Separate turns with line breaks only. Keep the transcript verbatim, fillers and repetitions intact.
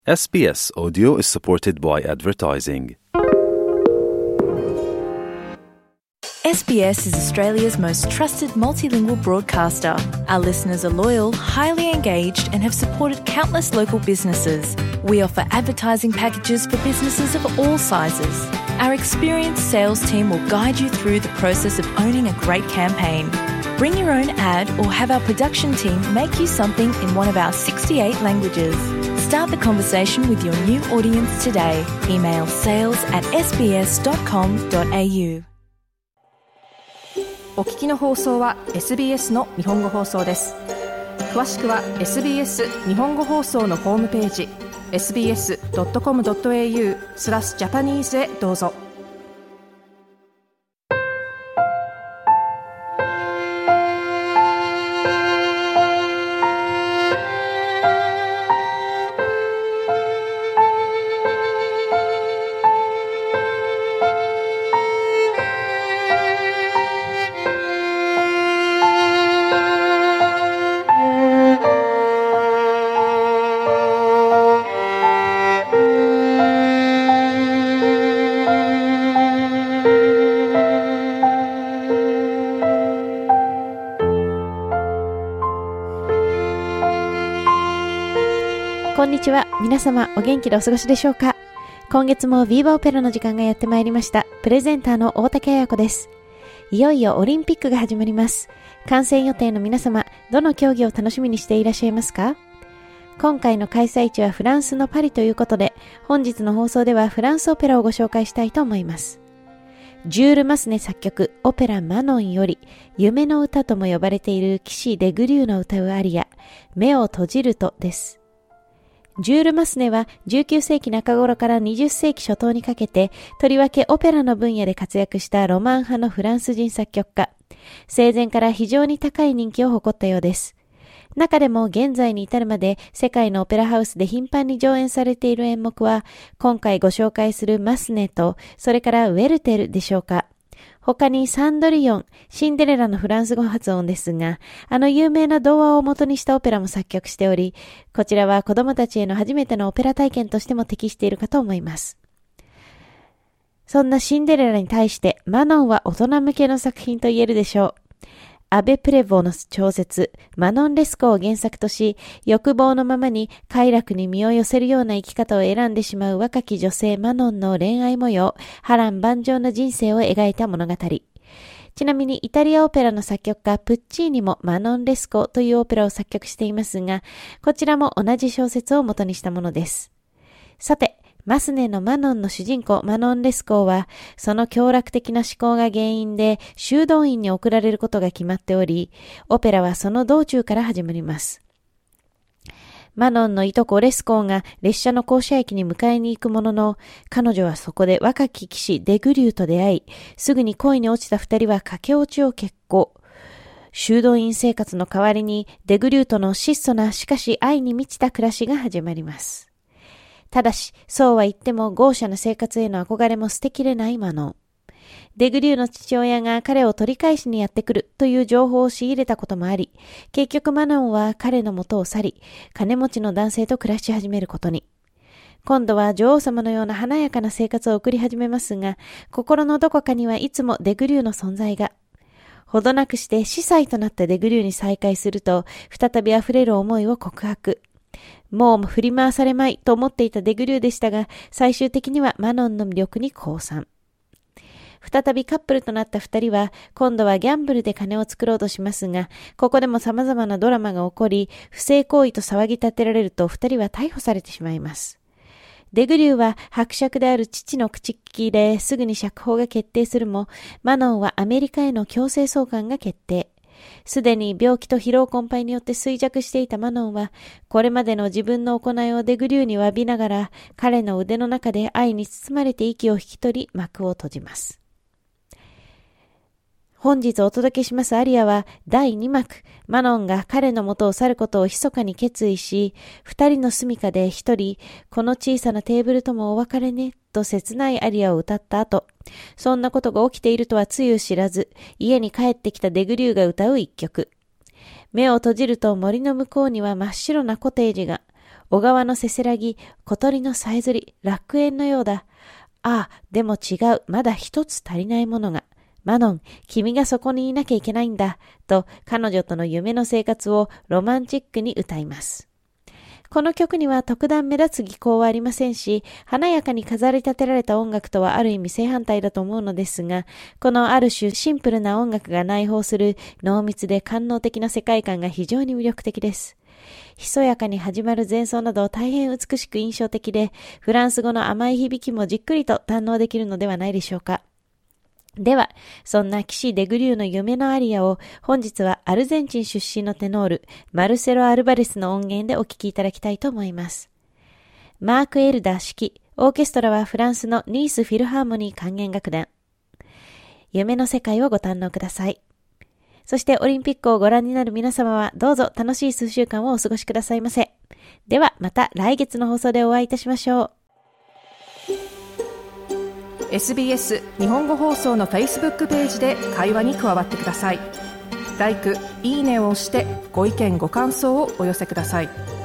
エスビーエス Audio is supported by advertising.
S B S is Australia's most trusted multilingual broadcaster. Our listeners are loyal, highly engaged, and have supported countless local businesses. We offer advertising packages for businesses of all sizes. Our experienced sales team will guide you through the process of owning a great campaign. Bring your own ad or have our production team make you something in one of our sixty-eight languages. Start the conversation with your new audience today. Email sales at s b s dot com dot a u。
お聞きの放送は エスビーエス の日本語放送です。詳しくは エスビーエス 日本語放送のホームページ エスビーエスドットコムドットエーユー スラスジャパニーズへどうぞ。
こんにちは。皆様お元気でお過ごしでしょうか。今月もビーバーオペラの時間がやってまいりました。プレゼンターの大竹彩子です。いよいよオリンピックが始まります。観戦予定の皆様、どの競技を楽しみにしていらっしゃいますか？今回の開催地はフランスのパリということで、本日の放送ではフランスオペラをご紹介したいと思います。ジュール・マスネ作曲オペラマノンより夢の歌とも呼ばれている騎士デグリューの歌うアリア、目を閉じるとです。ジュール・マスネはじゅうきゅうせいきなか頃からにじゅっせいき初頭にかけて、とりわけオペラの分野で活躍したロマン派のフランス人作曲家。生前から非常に高い人気を誇ったようです。中でも現在に至るまで世界のオペラハウスで頻繁に上演されている演目は、今回ご紹介するマスネと、それからウェルテルでしょうか。他にサンドリヨン、シンデレラのフランス語発音ですが、あの有名な童話を元にしたオペラも作曲しており、こちらは子供たちへの初めてのオペラ体験としても適しているかと思います。そんなシンデレラに対してマノンは大人向けの作品と言えるでしょう。アベ・プレヴォの小説マノン・レスコを原作とし、欲望のままに快楽に身を寄せるような生き方を選んでしまう若き女性マノンの恋愛模様、波乱万丈な人生を描いた物語。ちなみにイタリアオペラの作曲家プッチーニもマノン・レスコというオペラを作曲していますが、こちらも同じ小説を元にしたものです。さて、マスネのマノンの主人公マノン・レスコーは、その強楽的な思考が原因で修道院に送られることが決まっており、オペラはその道中から始まります。マノンのいとこレスコーが列車の降車駅に迎えに行くものの、彼女はそこで若き騎士デグリューと出会い、すぐに恋に落ちた二人は駆け落ちを決行。修道院生活の代わりにデグリューとの質素なしかし愛に満ちた暮らしが始まります。ただし、そうは言っても豪奢な生活への憧れも捨てきれないマノン。デグリューの父親が彼を取り返しにやってくるという情報を仕入れたこともあり、結局マノンは彼の元を去り、金持ちの男性と暮らし始めることに。今度は女王様のような華やかな生活を送り始めますが、心のどこかにはいつもデグリューの存在が。ほどなくして司祭となったデグリューに再会すると、再び溢れる思いを告白。もう振り回されまいと思っていたデグリューでしたが、最終的にはマノンの魅力に降参。再びカップルとなった二人は、今度はギャンブルで金を作ろうとしますが、ここでも様々なドラマが起こり、不正行為と騒ぎ立てられると二人は逮捕されてしまいます。デグリューは伯爵である父の口利きですぐに釈放が決定するも、マノンはアメリカへの強制送還が決定。すでに病気と疲労困憊によって衰弱していたマノンは、これまでの自分の行いをデグリューに詫びながら、彼の腕の中で愛に包まれて息を引き取り、幕を閉じます。本日お届けしますアリアはだいにまく、マノンが彼の元を去ることを密かに決意し、二人の住処で一人、この小さなテーブルともお別れね、と切ないアリアを歌った後、そんなことが起きているとはつゆ知らず、家に帰ってきたデグリューが歌う一曲。目を閉じると森の向こうには真っ白なコテージが、 小川のせせらぎ、小鳥のさえずり、楽園のようだ。ああ、でも違う、まだ一つ足りないものが。マノン、君がそこにいなきゃいけないんだ。と、彼女との夢の生活をロマンチックに歌います。この曲には特段目立つ技巧はありませんし、華やかに飾り立てられた音楽とはある意味正反対だと思うのですが、このある種シンプルな音楽が内包する濃密で官能的な世界観が非常に魅力的です。ひそやかに始まる前奏など大変美しく印象的で、フランス語の甘い響きもじっくりと堪能できるのではないでしょうか。では、そんな騎士デグリューの夢のアリアを本日はアルゼンチン出身のテノール、マルセロ・アルバレスの音源でお聴きいただきたいと思います。マーク・エルダー指揮、オーケストラはフランスのニース・フィルハーモニー管弦楽団。夢の世界をご堪能ください。そしてオリンピックをご覧になる皆様はどうぞ楽しい数週間をお過ごしくださいませ。ではまた来月の放送でお会いいたしましょう。
エスビーエス 日本語放送の Facebook ページで会話に加わってください。ライク、いいねを押してご意見ご感想をお寄せください。